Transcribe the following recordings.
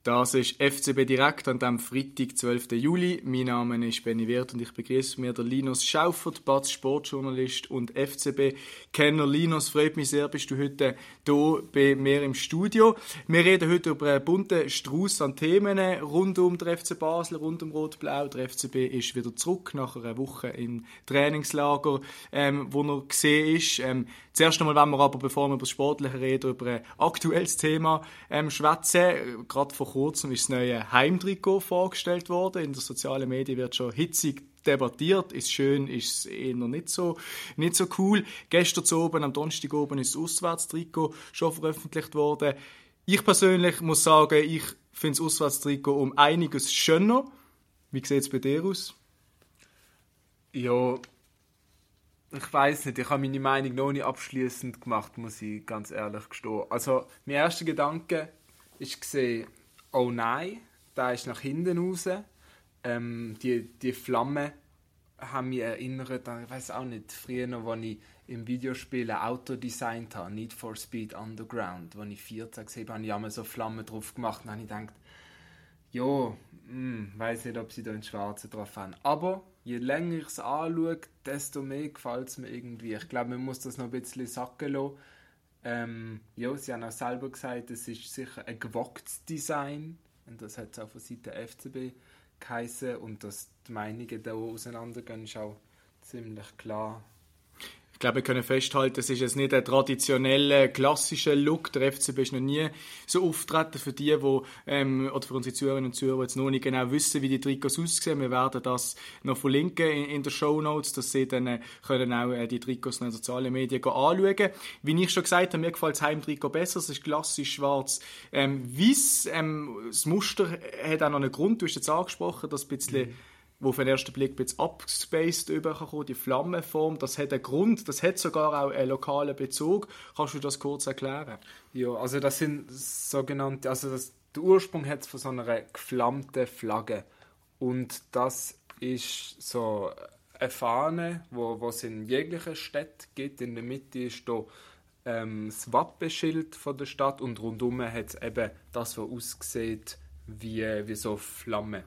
Das ist FCB Direkt an dem Freitag, 12. Juli. Mein Name ist Benny Wirth und ich begrüße mir den Linus Schaufert, Batz Sportjournalist und FCB-Kenner. Linus, freut mich sehr, bist du heute hier bei mir im Studio. Wir reden heute über einen bunten Strauß an Themen rund um den FC Basel, rund um Rot-Blau. Der FCB ist wieder zurück nach einer Woche im Trainingslager, wo er gesehen ist. Zuerst einmal wollen wir aber, bevor wir über das Sportliche reden, über ein aktuelles Thema schwätzen. Gerade vor kurzem ist das neue Heimtrikot vorgestellt worden. In den sozialen Medien wird schon hitzig debattiert. Ist schön, ist es eher nicht so cool. Gestern oben, am Donnerstag oben, ist das Auswärtstrikot schon veröffentlicht worden. Ich persönlich muss sagen, ich finde das Auswärtstrikot um einiges schöner. Wie sieht es bei dir aus? Ja, ich weiss nicht, ich habe meine Meinung noch nicht abschliessend gemacht, muss ich ganz ehrlich gestehen. Also, mein erster Gedanke ist gesehen, oh nein, da ist nach hinten raus. Die Flammen haben mich erinnert an, ich weiss auch nicht, früher noch, als ich im Videospiel ein Auto designt habe, Need for Speed Underground, als ich 14 war, habe ich einmal so Flammen drauf gemacht und habe ich gedacht, ja, weiss nicht, ob sie da in Schwarzen drauf haben. Aber je länger ich es anschaue, desto mehr gefällt es mir irgendwie. Ich glaube, man muss das noch ein bisschen sacken lassen. Ja, sie haben auch selber gesagt, es ist sicher ein gewagtes Design. Und das hat es auch von Seiten der FCB geheißen. Und dass die Meinungen da auseinandergehen, ist auch ziemlich klar. Ich glaube, wir können festhalten, es ist jetzt nicht ein traditioneller, klassischer Look. Der FCB ist noch nie so auftreten für die, oder für unsere Zuhörerinnen und Zuhörer, die jetzt noch nicht genau wissen, wie die Trikots aussehen. Wir werden das noch verlinken in den Shownotes, dass sie dann können auch die Trikots in den sozialen Medien anschauen. Wie ich schon gesagt habe, mir gefällt das Heimtrikot besser. Es ist klassisch schwarz-weiß. Das Muster hat auch noch einen Grund. Du hast jetzt angesprochen, dass ein bisschen wo auf den ersten Blick ein bisschen abgespaced rüberkommt, die Flammenform, das hat einen Grund, das hat sogar auch einen lokalen Bezug. Kannst du das kurz erklären? Ja, also das sind sogenannte, der Ursprung hat es von so einer geflammten Flagge. Und das ist so eine Fahne, wo es in jeglichen Städten gibt. In der Mitte ist da das Wappenschild von der Stadt und rundum hat es eben das, was aussieht wie so Flamme.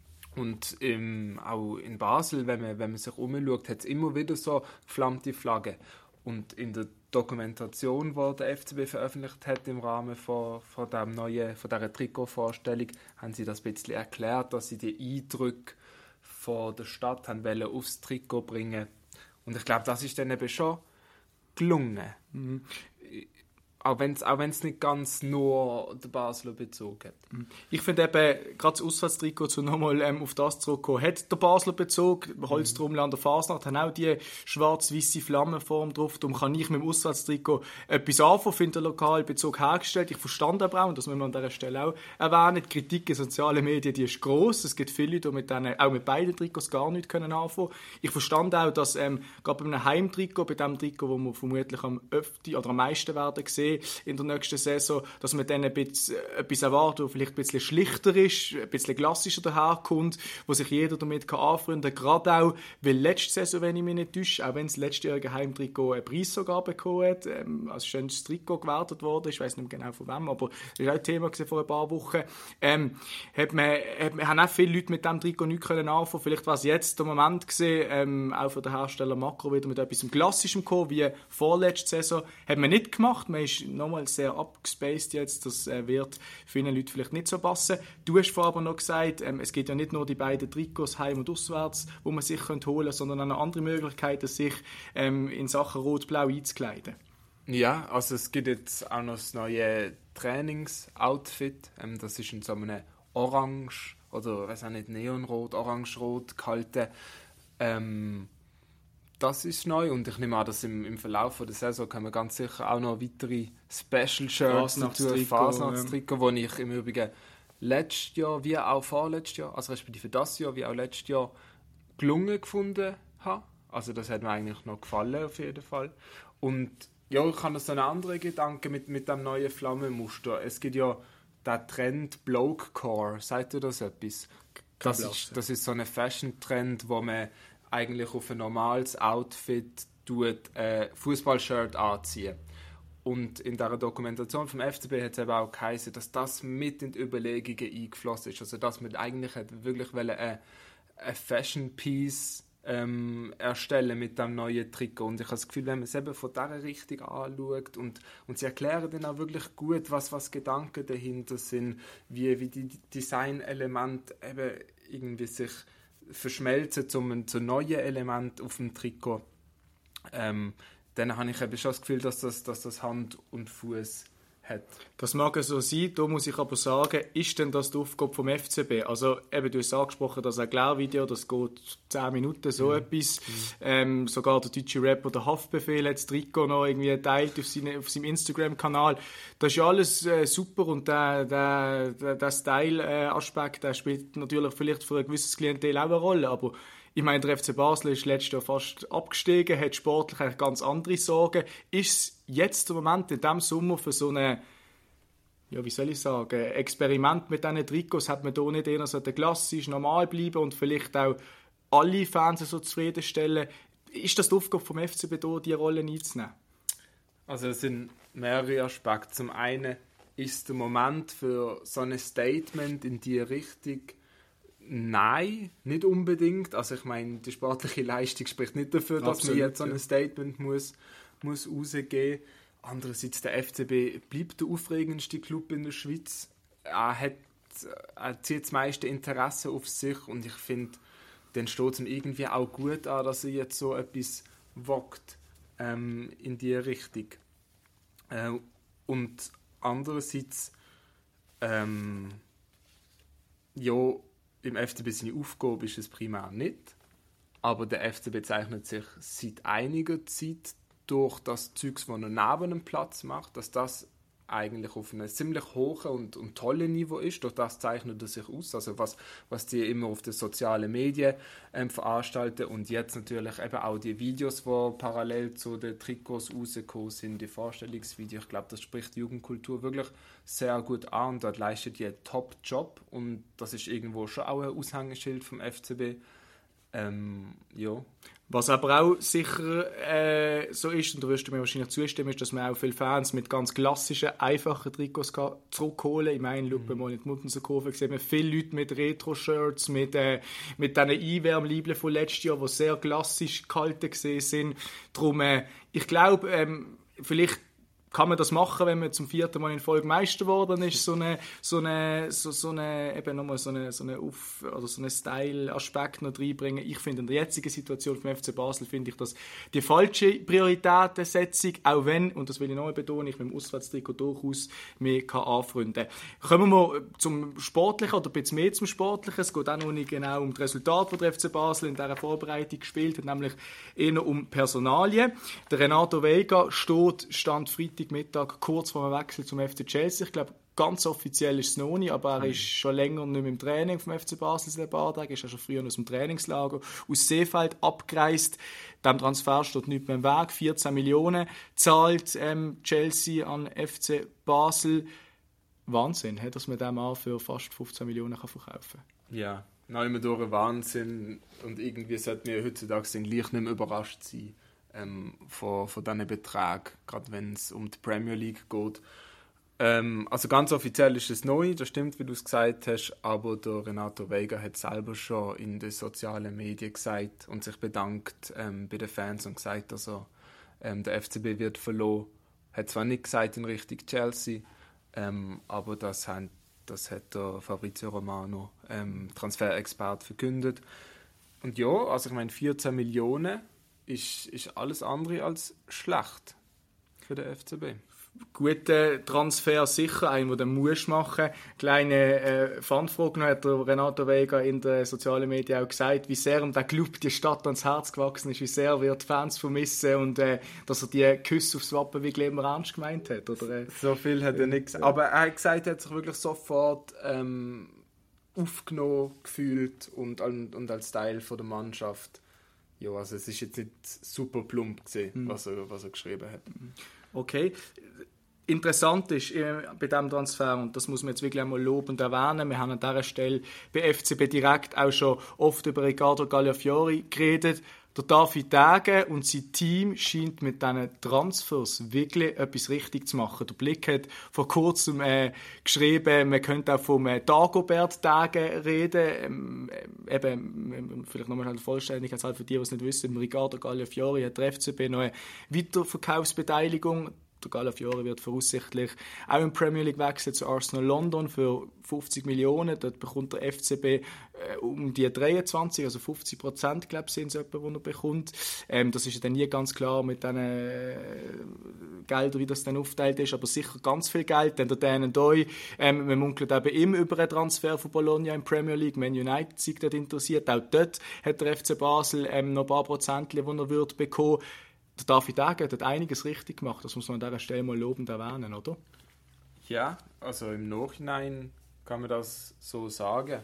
Und auch in Basel, wenn man sich umschaut, hat es immer wieder so geflammte Flaggen. Und in der Dokumentation, die der FCB veröffentlicht hat im Rahmen von dieser Trikotvorstellung, haben sie das ein bisschen erklärt, dass sie die Eindrücke von der Stadt haben wollen aufs Trikot bringen. Und ich glaube, das ist dann eben schon gelungen. Mhm. Auch wenn es nicht ganz nur den Basler Bezug hat. Ich finde eben, gerade das Auswärtstrikot, so nochmal auf das zurückkommen, hat der Basler Bezug. Holztrommel an der Fasnacht haben auch die schwarz-weisse Flammenform drauf. Darum kann ich mit dem Auswärtstrikot etwas anfangen, finde den lokalen Bezug hergestellt. Ich verstand aber auch, und das müssen wir an dieser Stelle auch erwähnen, die Kritik in sozialen Medien, die ist gross. Es gibt viele, die auch mit beiden Trikots gar nichts anfangen können. Ich verstand auch, dass gerade bei einem Heimtrikot, bei dem Trikot, das wir vermutlich am meisten werden sehen in der nächsten Saison, dass man dann etwas erwartet, das vielleicht ein bisschen schlichter ist, ein bisschen klassischer daherkommt, wo sich jeder damit anfreunden kann. Gerade auch, weil letzte Saison, wenn ich mich nicht täusche, auch wenn das letztjährige Heimtrikot einen Preis sogar bekommen hat, als schönes Trikot gewertet wurde, ich weiss nicht mehr genau von wem, aber das war auch ein Thema vor ein paar Wochen, haben auch viele Leute mit diesem Trikot nichts anfangen. Vielleicht war es jetzt der Moment gewesen, auch für den Hersteller Makro wieder mit etwas Klassischem gekommen, wie vorletzte Saison. Hat man nicht gemacht, man ist nochmal sehr abgespaced jetzt, das wird vielen Leuten vielleicht nicht so passen. Du hast vorher aber noch gesagt, es gibt ja nicht nur die beiden Trikots, heim und auswärts, wo man sich holen könnte, sondern auch eine andere Möglichkeit, sich in Sachen Rot-Blau einzukleiden. Ja, also es gibt jetzt auch noch das neue Trainingsoutfit. Das ist in so einem Orange oder weiß auch nicht, Neonrot, Orange-Rot gehalten. Das ist neu und ich nehme an, dass im Verlauf der Saison können wir ganz sicher auch noch weitere Special-Shirts dazu, Fasnachtstrikot, wo ich im Übrigen letztes Jahr wie auch vorletztes Jahr, also respektive das Jahr wie auch letztes Jahr, gelungen gefunden habe. Also das hat mir eigentlich noch gefallen auf jeden Fall. Und ja, ich habe noch so einen anderen Gedanken mit dem neuen Flammenmuster. Es gibt ja den Trend Blokecore, sagt ihr das etwas? Das ist so ein Fashion-Trend, wo man eigentlich auf ein normales Outfit Fußballshirt anziehen. Und in der Dokumentation vom FCB hat es eben auch geheißen, dass das mit in die Überlegungen eingeflossen ist. Also dass man eigentlich wirklich eine Fashion-Piece erstellen mit dem neuen Trikot. Und ich habe das Gefühl, wenn man es eben von dieser Richtung anschaut und sie erklären dann auch wirklich gut, was Gedanken dahinter sind, wie die Designelemente eben irgendwie sich verschmelzen zu neuen Elementen auf dem Trikot. Dann habe ich eben schon das Gefühl, dass das Hand und Fuß hat. Das mag so sein, da muss ich aber sagen, ist denn das die Aufgabe vom FCB? Also eben, du hast angesprochen, das Erklärvideo, das geht 10 Minuten, so etwas. Sogar der deutsche Rapper, der Haftbefehl, hat das Trikot noch irgendwie geteilt auf seinem Instagram-Kanal. Das ist ja alles super und der Style-Aspekt, der spielt natürlich vielleicht für ein gewisses Klientel auch eine Rolle, aber ich meine, der FC Basel ist letztes Jahr fast abgestiegen, hat sportlich eigentlich ganz andere Sorgen. Ist es jetzt der Moment in diesem Sommer für so eine, ja, wie soll ich sagen, Experiment mit diesen Trikots? Hat man da nicht eher so klassisch normal bleiben und vielleicht auch alle Fans so zufriedenstellen? Ist das die Aufgabe vom FCB, da diese Rolle einzunehmen? Also es sind mehrere Aspekte. Zum einen ist der Moment für so ein Statement in die Richtung. Nein, nicht unbedingt. Also ich meine, die sportliche Leistung spricht nicht dafür, dass man jetzt so ein Statement muss rausgeben. Andererseits, der FCB bleibt der aufregendste Club in der Schweiz. Er zieht das meiste Interesse auf sich und ich finde, dann steht es ihm irgendwie auch gut an, dass er jetzt so etwas wagt in die Richtung. Und andererseits, ja, im FCB seine Aufgabe ist es primär nicht, aber der FCB zeichnet sich seit einiger Zeit durch das Zeugs, was er neben dem Platz macht, dass das eigentlich auf einem ziemlich hohen und tollen Niveau ist. Durch das zeichnet er sich aus, also was die immer auf den sozialen Medien veranstalten und jetzt natürlich eben auch die Videos, die parallel zu den Trikots rausgekommen sind, die Vorstellungsvideos. Ich glaube, das spricht die Jugendkultur wirklich sehr gut an und dort leistet die einen Top-Job und das ist irgendwo schon auch ein Aushängeschild vom FCB. Ja. Was aber auch sicher so ist, und da wirst du mir wahrscheinlich zustimmen, ist, dass man auch viele Fans mit ganz klassischen, einfachen Trikots zurückholen kann. Ich meine, schau mal in die Muttenser-Kurve, sehen wir viele Leute mit Retro-Shirts, mit diesen Einwärmliebeln von letztes Jahr, die sehr klassisch gehalten gesehen sind. Darum, ich glaube, vielleicht kann man das machen, wenn man zum 4. Mal in Folge Meister geworden ist, so eine Style-Aspekt noch reinbringen. Ich finde, in der jetzigen Situation vom FC Basel finde ich das die falsche Prioritätensetzung, auch wenn, und das will ich noch mal betonen, ich mit dem Auswärtstrikot durchaus mehr anfreunden kann. Kommen wir zum Sportlichen oder ein bisschen mehr zum Sportlichen. Es geht auch noch nicht genau um das Resultat, das der FC Basel in dieser Vorbereitung gespielt hat, nämlich eher um Personalien. Der Renato Veiga stand Freitagmittag kurz vor dem Wechsel zum FC Chelsea. Ich glaube, ganz offiziell ist es noch nicht, aber er ist schon länger nicht mehr im Training vom FC Basel seit ein paar Tagen. Er ist ja schon früher aus dem Trainingslager aus Seefeld abgereist. Dem Transfer steht nichts mehr im Weg. 14 Millionen zahlt Chelsea an FC Basel. Wahnsinn, dass man den Mann für fast 15 Millionen verkaufen kann. Ja, noch immer durch einen Wahnsinn. Und irgendwie sollten wir heutzutage gleich nicht mehr überrascht sein von diesen Beträgen, gerade wenn es um die Premier League geht. Also ganz offiziell ist es neu, das stimmt, wie du es gesagt hast, aber der Renato Veiga hat selber schon in den sozialen Medien gesagt und sich bedankt bei den Fans und gesagt, dass der FCB wird verloren. Er hat zwar nicht gesagt in Richtung Chelsea, aber das hat der Fabrizio Romano, Transferexperte, verkündet. Und ja, also ich meine, 14 Millionen ist alles andere als schlecht für den FCB. Guter Transfer sicher, einen, den du machen musst. Kleine Fanfrage noch, hat der Renato Veiga in den sozialen Medien auch gesagt, wie sehr ihm der Club, die Stadt ans Herz gewachsen ist, wie sehr wir die Fans vermissen und dass er die Küsse aufs Wappen wie immer ernst gemeint hat. Oder, so viel hat er nicht gesagt. Aber er hat gesagt, er hat sich wirklich sofort aufgenommen gefühlt und als Teil von der Mannschaft. Ja, also es ist jetzt nicht super plump gesehen, was er geschrieben hat. Okay. Interessant ist bei diesem Transfer, und das muss man jetzt wirklich einmal lobend erwähnen, wir haben an dieser Stelle bei FCB Direkt auch schon oft über Riccardo Gagliafiori geredet, Der David Dage und sein Team scheint mit diesen Transfers wirklich etwas richtig zu machen. Der Blick hat vor kurzem geschrieben, man könnte auch vom Dagobert Dage reden. Vielleicht nochmal eine Vollständigkeit für die, die es nicht wissen. Riccardo Gagliafiori hat der FCB noch eine Weiterverkaufsbeteiligung. Der Gallafiore wird voraussichtlich auch in die Premier League wechseln zu Arsenal London für 50 Millionen. Dort bekommt der FCB um die 23, also 50%, glaube ich, sind es etwa, die er bekommt. Das ist ja dann nie ganz klar mit diesen Geldern, wie das dann aufgeteilt ist, aber sicher ganz viel Geld. Dann der Dan Ndoye, man munkelt eben immer über einen Transfer von Bologna in die Premier League. Man United sich dort interessiert. Auch dort hat der FC Basel noch ein paar Prozentchen, die er wird bekommen. Der David Dage hat einiges richtig gemacht, das muss man an dieser Stelle mal lobend erwähnen, oder? Ja, also im Nachhinein kann man das so sagen.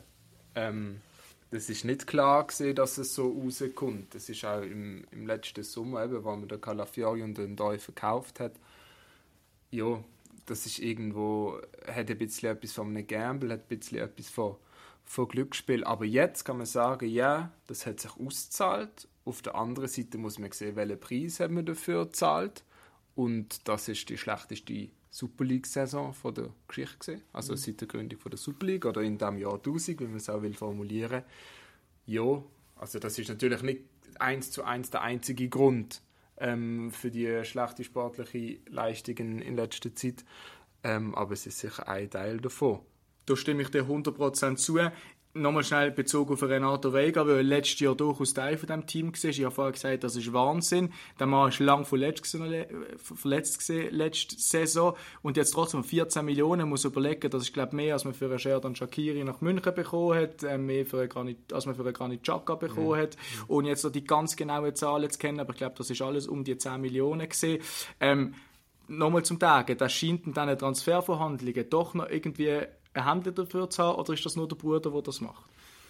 Das ist nicht klar gesehen, dass es so rauskommt. Das ist auch im letzten Sommer, eben, wo man den Calafiori und den Ndoye verkauft hat. Ja, das ist irgendwo, hat ein bisschen etwas von einem Gamble, hat ein bisschen etwas von Glücksspiel. Aber jetzt kann man sagen, ja, das hat sich ausgezahlt. Auf der anderen Seite muss man sehen, welchen Preis hat man dafür gezahlt. Und das ist die schlechteste Super League-Saison der Geschichte gewesen. Also seit der Gründung der Super League oder in diesem Jahr 1000, wie man es auch formulieren will. Ja, also das ist natürlich nicht 1:1 der einzige Grund für die schlechte sportliche Leistungen in letzter Zeit. Aber es ist sicher ein Teil davon. Da stimme ich dir 100% zu. Nochmal schnell bezogen auf Renato Veiga, weil er letztes Jahr durchaus Teil von diesem Team war. Ich habe vorher gesagt, das ist Wahnsinn. Der Mann war lange verletzt letzte Saison und jetzt trotzdem 14 Millionen. Muss überlegen, das ist, glaube ich, mehr, als man für einen Xherdan Shaqiri nach München bekommen hat, mehr als man für einen Granit Xhaka bekommen hat. Ohne jetzt die ganz genauen Zahlen zu kennen, aber ich glaube, das ist alles um die 10 Millionen gewesen. Nochmal zum Sagen, das scheint in diesen Transferverhandlungen doch noch irgendwie ein Händler dafür zu haben, oder ist das nur der Bruder, der das macht?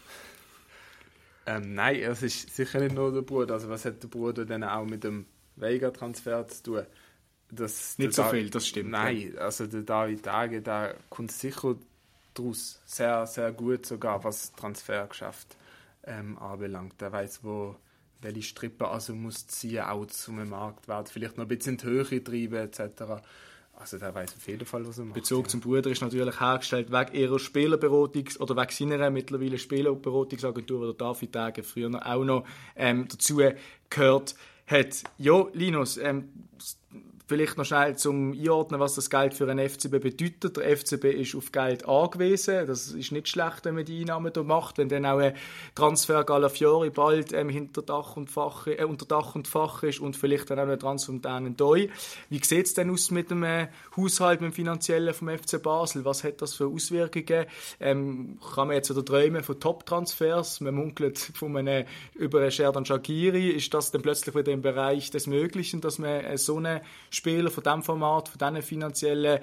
Nein, es ist sicher nicht nur der Bruder. Also was hat der Bruder dann auch mit dem Veiga-Transfer zu tun? Nicht so viel, das stimmt. Nein, also der David Dage, da kommt sicher daraus sehr, sehr gut sogar, was Transfergeschäft anbelangt. Der weiss, welche Strippe also muss ziehen, auch zum Marktwert, vielleicht noch ein bisschen in die Höhe treiben etc. Also der weiß auf jeden Fall, was er macht. Bezug zum Bruder ist natürlich hergestellt wegen ihrer Spielerberatungs- oder wegen seiner mittlerweile Spielerberatungsagentur, wo der David Dage früher auch noch dazu gehört hat. Ja, Linus, vielleicht noch schnell zum Einordnen, was das Geld für einen FCB bedeutet. Der FCB ist auf Geld angewiesen. Das ist nicht schlecht, wenn man die Einnahmen hier macht. Wenn dann auch ein Transfer Gallafiori bald unter Dach und Fach ist und vielleicht dann auch ein Transfer von Dan Ndoye. Wie sieht es denn aus mit dem Haushalt, mit dem Finanziellen vom FC Basel? Was hat das für Auswirkungen? Kann man jetzt wieder träumen von Top-Transfers? Man munkelt über einen Xherdan Shaqiri. Ist das dann plötzlich wieder im Bereich des Möglichen, dass man so eine Spieler von diesem Format, von dieser finanziellen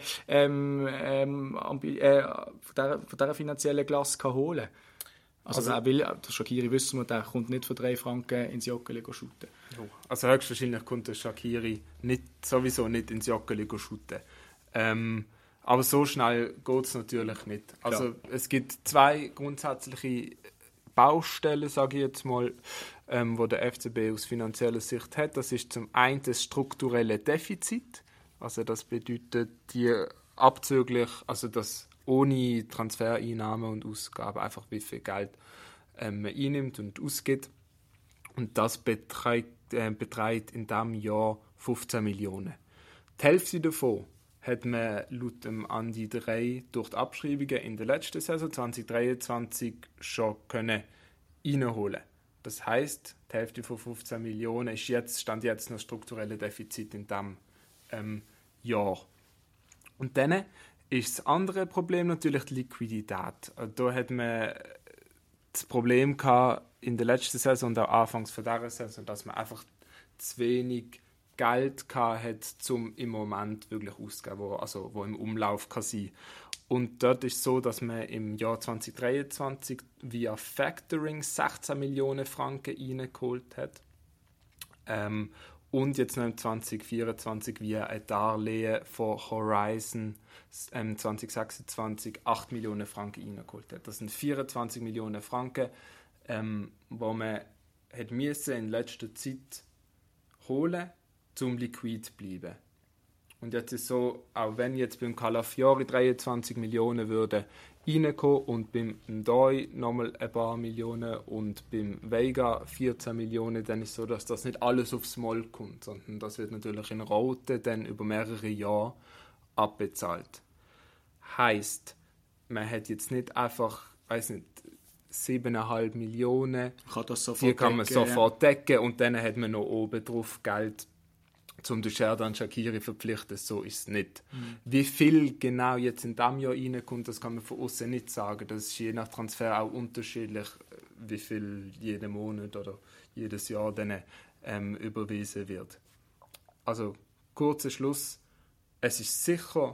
von dieser finanziellen Klasse kann holen. Also der Shaqiri wissen wir, der kommt nicht für 3 Franken ins Joggeli shooten. Also höchstwahrscheinlich kommt der Shaqiri sowieso nicht ins Joggeli shooten. Aber so schnell geht es natürlich nicht. Also es gibt 2 grundsätzliche Baustellen, sage ich jetzt mal, wo der FCB aus finanzieller Sicht hat. Das ist zum einen das strukturelle Defizit. Also das bedeutet die abzüglich, also das ohne Transfereinnahmen und Ausgaben, einfach wie viel Geld man einnimmt und ausgibt. Und das beträgt in diesem Jahr 15 Millionen. Die Hälfte davon hat man laut dem Andi 3 durch die Abschreibungen in der letzten Saison 2023 schon reinholen. Das heisst, die Hälfte von 15 Millionen stand jetzt noch strukturelle Defizit in diesem Jahr. Und dann ist das andere Problem natürlich die Liquidität. Da hat man das Problem gehabt in der letzten Saison und auch anfangs von dieser Saison, dass man einfach zu wenig Geld hat, um im Moment wirklich auszugeben, wo im Umlauf kann sein. Und dort ist es so, dass man im Jahr 2023 via Factoring 16 Millionen Franken reingeholt hat. Und jetzt noch im 2024 via ein Darlehen von Horizon 2026 8 Millionen Franken reingeholt hat. Das sind 24 Millionen Franken, wo man hat müssen in letzter Zeit holen, um liquid zu bleiben. Und jetzt ist es so, auch wenn jetzt beim Calafiori 23 Millionen würden reinkommen und beim Ndoi nochmal ein paar Millionen und beim Veiga 14 Millionen, dann ist es so, dass das nicht alles aufs Mal kommt, sondern das wird natürlich in Raten dann über mehrere Jahre abbezahlt. Heisst, man hat jetzt nicht einfach, 7,5 Millionen, kann das sofort die kann man decken, sofort decken und dann hat man noch oben drauf Geld, um den Xherdan Shaqiri verpflichten, so ist es nicht. Wie viel genau jetzt in diesem Jahr reinkommt, das kann man von außen nicht sagen. Das ist je nach Transfer auch unterschiedlich, wie viel jeden Monat oder jedes Jahr dann überwiesen wird. Also, kurzer Schluss, es ist sicher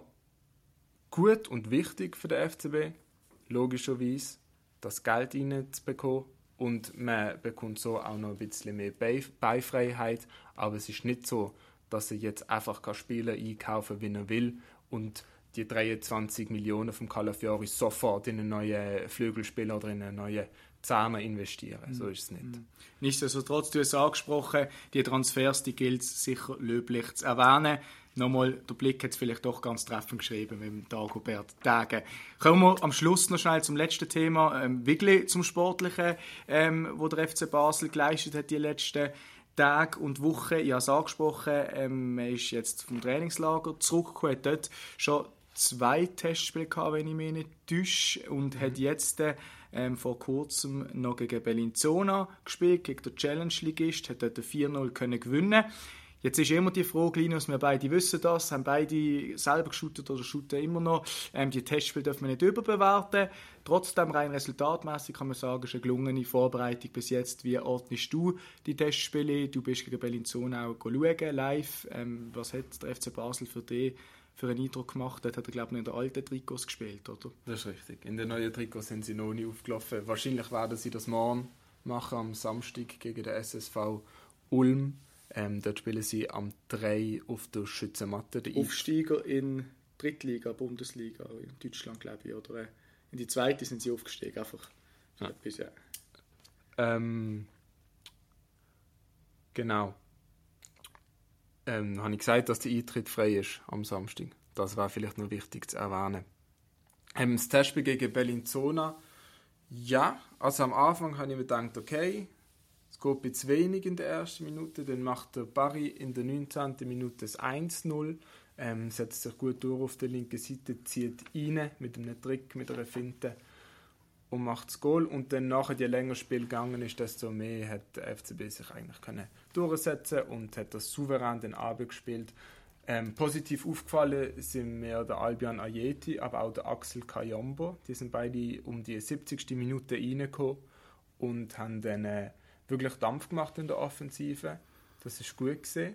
gut und wichtig für den FCB, logischerweise, das Geld reinzubekommen. Und man bekommt so auch noch ein bisschen mehr Beifreiheit. Aber es ist nicht so, dass er jetzt einfach Spieler einkaufen kann, wie er will und die 23 Millionen vom Calafiori sofort in einen neuen Flügelspieler oder in einen neuen Zahner investieren. So ist es nicht. Nichtsdestotrotz, du hast es angesprochen, die Transfers, die gilt es sicher löblich zu erwähnen. Nochmal, der Blick hat es vielleicht doch ganz treffend geschrieben mit dem Dagobert Degen. Kommen wir am Schluss noch schnell zum letzten Thema, wirklich zum Sportlichen, wo der FC Basel geleistet hat die letzten Tage und Wochen. Ich habe es angesprochen, man ist jetzt vom Trainingslager zurückgekommen, hat dort schon 2 Testspiele gehabt, wenn ich mich nicht täusche, und hat jetzt vor kurzem noch gegen Bellinzona gespielt, gegen den Challenge-Ligist, hat dort 4-0 gewinnen. Jetzt ist immer die Frage, Linus, wir beide wissen das, haben beide selber geshootet oder shooten immer noch. Die Testspiele dürfen wir nicht überbewerten. Trotzdem, rein resultatmäßig kann man sagen, es ist eine gelungene Vorbereitung bis jetzt. Wie ordnest du die Testspiele? Du bist gegen Bellinzona auch schauen, live. Was hat der FC Basel für dich für einen Eindruck gemacht? Dort hat er, glaube ich, in den alten Trikots gespielt, oder? Das ist richtig. In den neuen Trikots sind sie noch nie aufgelaufen. Wahrscheinlich werden sie das morgen machen, am Samstag gegen den SSV Ulm. Dort spielen sie am 3 auf der Schützenmatte. Aufsteiger in Drittliga, Bundesliga, in Deutschland, glaube ich. Oder in die zweite sind sie aufgestiegen. Einfach so etwas, ja. Genau. Habe ich gesagt, dass der Eintritt frei ist am Samstag. Das war vielleicht noch wichtig zu erwähnen. Das Testspiel gegen Bellinzona. Ja, also am Anfang habe ich mir gedacht, okay, es geht ein bisschen wenig in der ersten Minute, dann macht der Barry in der 19. Minute das 1-0, setzt sich gut durch auf der linken Seite, zieht rein mit einem Trick, mit einer Finte und macht das Goal. Und dann nachher, je länger das Spiel gegangen ist, desto mehr hat der FCB sich eigentlich können durchsetzen und hat das souverän dann abgespielt. Positiv aufgefallen sind mir der Albion Ajeti, aber auch der Axel Kayombo. Die sind beide um die 70. Minute reingekommen und haben dann wirklich Dampf gemacht in der Offensive. Das ist gut gesehen.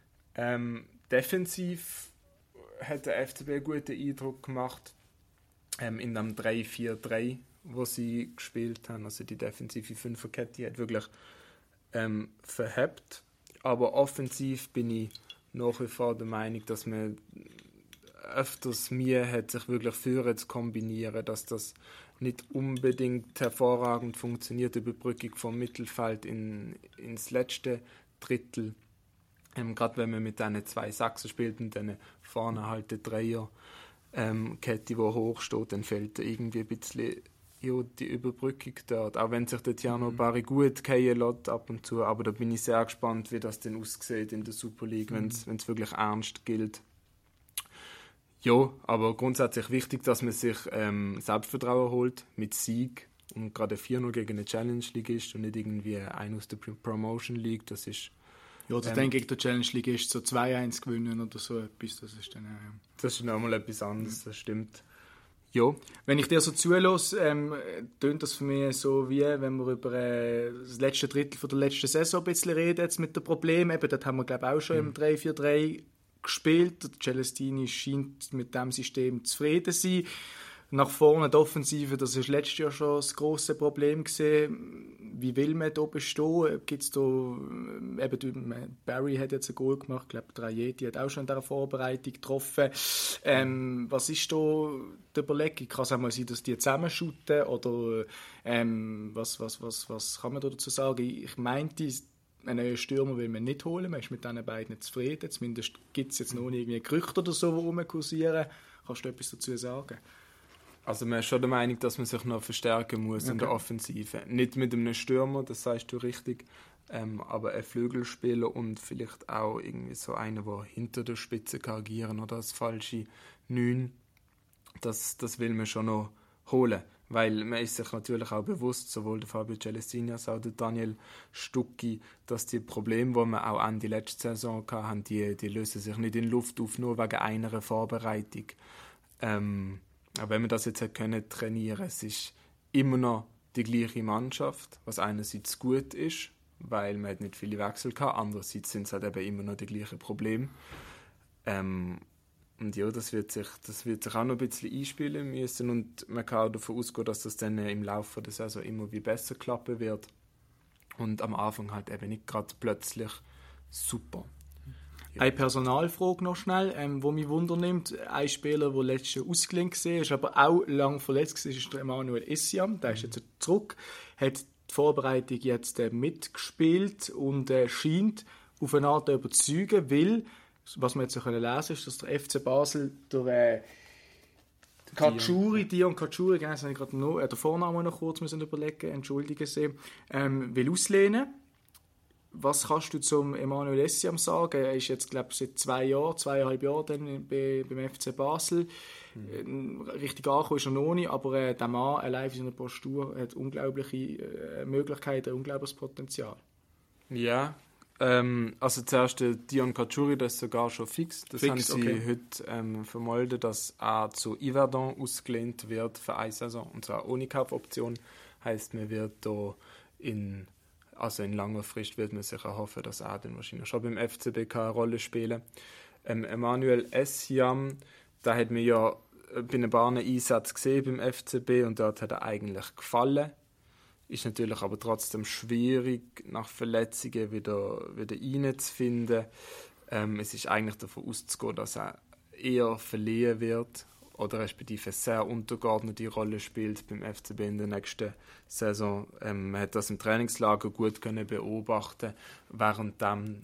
Defensiv hat der FCB einen guten Eindruck gemacht. In dem 3-4-3, wo sie gespielt haben. Also die defensive Fünferkette hat wirklich verhebt. Aber offensiv bin ich nach wie vor der Meinung, dass man öfters Mühe hat, sich wirklich Führer zu kombinieren, dass das nicht unbedingt hervorragend funktioniert, die Überbrückung vom Mittelfeld ins letzte Drittel. Gerade wenn man mit diesen 2 Sachsen spielt und dann vorne halt die Dreierkette, die hoch steht, dann fällt irgendwie ein bisschen die Überbrückung dort. Auch wenn sich der Tiano Barry gut fallen lässt ab und zu, aber da bin ich sehr gespannt, wie das denn aussieht in der Super League, wenn es wirklich ernst gilt. Ja, aber grundsätzlich wichtig, dass man sich Selbstvertrauen holt mit Sieg und gerade 4-0 gegen eine Challenge League ist und nicht irgendwie ein aus der Promotion League. Das ist ja, oder dann gegen die Challenge League ist so 2-1 gewinnen oder so etwas. Das ist dann das ist nochmal etwas anderes, das stimmt. Ja. Wenn ich dir so zulasse, tönt das für mich so, wie wenn wir über das letzte Drittel von der letzten Saison ein bisschen reden, jetzt mit den Problemen. Eben, das haben wir, glaube ich, auch schon im 3-4-3 gespielt. Der Celestini scheint mit diesem System zufrieden zu sein. Nach vorne die Offensive, das war letztes Jahr schon das grosse Problem gewesen. Wie will man da bestehen? Gibt's da, eben, Barry hat jetzt ein Goal gemacht, ich glaube, Trajeti hat auch schon in dieser Vorbereitung getroffen. Was ist da die Überlegung? Kann es auch mal sein, dass die zusammenschuten? Oder was kann man da dazu sagen? Ich meinte, einen neuen Stürmer will man nicht holen, man ist mit diesen beiden nicht zufrieden. Zumindest gibt es jetzt noch irgendwie Gerüchte oder so, die rumkursieren. Kannst du etwas dazu sagen? Also man ist schon der Meinung, dass man sich noch verstärken muss in der Offensive. Nicht mit einem Stürmer, das sagst du richtig, aber ein Flügelspieler und vielleicht auch irgendwie so einer, der hinter der Spitze kann agieren oder das falsche 9. Das will man schon noch holen. Weil man ist sich natürlich auch bewusst, sowohl der Fabio Celestini als auch der Daniel Stucki, dass die Probleme, die wir auch Ende letzte Saison hatten, die lösen sich nicht in Luft auf, nur wegen einer Vorbereitung. Aber wenn man das jetzt trainieren können, es ist immer noch die gleiche Mannschaft, was einerseits gut ist, weil man nicht viele Wechsel hatte, andererseits sind es halt eben immer noch die gleichen Probleme. Und ja, das wird sich auch noch ein bisschen einspielen müssen und man kann auch davon ausgehen, dass das dann im Laufe der Saison immer wie besser klappen wird und am Anfang halt eben nicht gerade plötzlich super. Ja. Eine Personalfrage noch schnell, wo mich wundernimmt. Ein Spieler, der letztes Jahr ausgelinkt war, ist aber auch lange verletzt war, ist der Emmanuel Essiam. Der ist jetzt zurück, hat die Vorbereitung jetzt mitgespielt und scheint auf eine Art zu überzeugen, weil, was man jetzt lesen können, ist, dass der FC Basel durch Dion Katschuri, genau, das habe ich gerade noch, den Vornamen noch kurz überlegen, entschuldigen Sie, will auslehnen. Was kannst du zum Emmanuel Essiam sagen? Er ist jetzt, glaube ich, seit 2,5 Jahren dann beim FC Basel. Richtig angekommen ist er noch nicht, aber der Mann allein für seine Postur hat unglaubliche Möglichkeiten, unglaubliches Potenzial. Ja, also zuerst Dion Katschuri, das ist sogar schon fix. Das haben sie heute vermeldet, dass er zu Yverdon ausgelehnt wird für eine Saison, und zwar ohne Kaufoption. Heisst, man wird da in langer Frist wird man sicher hoffen, dass er dann wahrscheinlich schon beim FCB eine Rolle spielen kann. Emmanuel Essiam, da hat man ja bei einem paar Einsatz gesehen beim FCB und dort hat er eigentlich gefallen. Ist natürlich aber trotzdem schwierig, nach Verletzungen wieder reinzufinden. Es ist eigentlich davon auszugehen, dass er eher verliehen wird oder respektive sehr untergeordnete Rolle spielt beim FCB in der nächsten Saison. Man hat das im Trainingslager gut können beobachten, während dann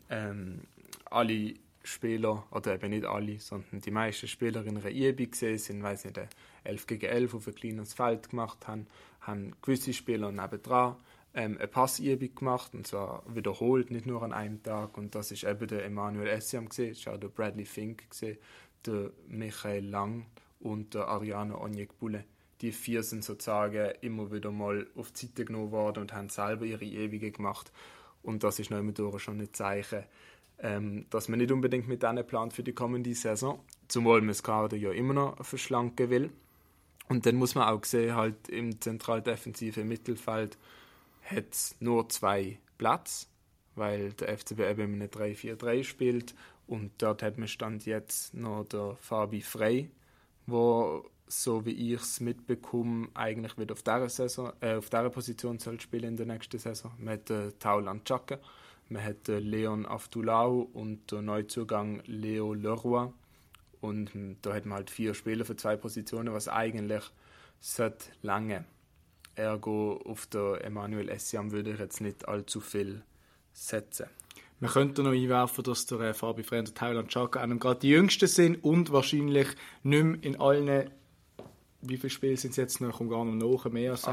alle Spieler, oder eben nicht alle, sondern die meisten Spieler in einer Übung gesehen sind, weil sie 11 gegen 11 auf ein kleines Feld gemacht haben gewisse Spieler nebendran eine Passübung gemacht, und zwar wiederholt, nicht nur an einem Tag, und das ist eben der Emmanuel Essiam gesehen, es war auch der Bradley Fink gesehen, der Michael Lang und der Ariane Onyekbule. Die 4 sind sozusagen immer wieder mal auf die Seite genommen worden und haben selber ihre Übungen gemacht, und das ist noch immer schon ein Zeichen, dass man nicht unbedingt mit denen plant für die kommende Saison, zumal man das Kader ja immer noch verschlanken will. Und dann muss man auch sehen, halt im zentral-defensiven Mittelfeld hat es nur 2 Plätze, weil der FCB eben in einem 3-4-3 spielt, und dort hat man Stand jetzt noch der Fabi Frey, wo, so wie ich es mitbekomme, eigentlich wieder auf dieser Position soll spielen in der nächsten Saison. Man hat Taulan Chaka, man hat Leon Aftulau und der Neuzugang Leo Leroy. Und da hat man halt 4 Spieler für 2 Positionen, was eigentlich seit lange. Ergo auf der Emmanuel Essiam würde ich jetzt nicht allzu viel setzen. Man könnte noch einwerfen, dass der Fabi Frey und der Taulan Chaka gerade die Jüngsten sind und wahrscheinlich nicht mehr in allen, wie viele Spiele sind es jetzt noch? Ich komme gar nicht nach, mehr als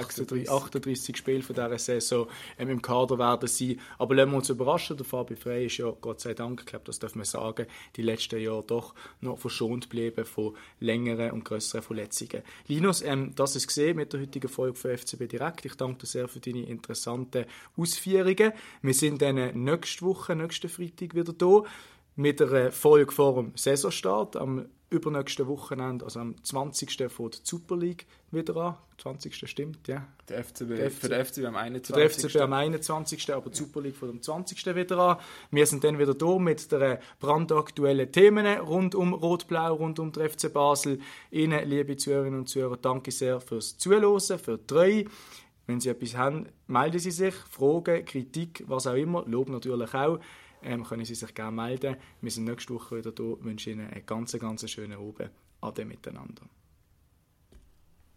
38 Spiele von dieser Saison im Kader werden sein. Aber lassen wir uns überraschen, der Fabi Frey ist ja, Gott sei Dank, ich glaube, das darf man sagen, die letzten Jahre doch noch verschont geblieben von längeren und grösseren Verletzungen. Linus, das ist gesehen mit der heutigen Folge von FCB Direkt. Ich danke dir sehr für deine interessanten Ausführungen. Wir sind dann nächste Woche, nächsten Freitag wieder da. mit einer Folge vor dem Saisonstart. Am übernächsten Wochenende, also am 20. fängt die Super League wieder an. 20. stimmt, ja. Für den FCB am 21. Für den FCB am 21. aber die Super League von dem 20. wieder an. Wir sind dann wieder da mit den brandaktuellen Themen rund um Rot-Blau, rund um den FC Basel. Ihnen, liebe Zuhörerinnen und Zuhörer, danke sehr fürs Zuhören, für die Treue. Wenn Sie etwas haben, melden Sie sich. Fragen, Kritik, was auch immer. Lob natürlich auch. Können Sie sich gerne melden. Wir sind nächste Woche wieder da. Ich wünsche Ihnen einen ganz schönen Abend. Ade miteinander.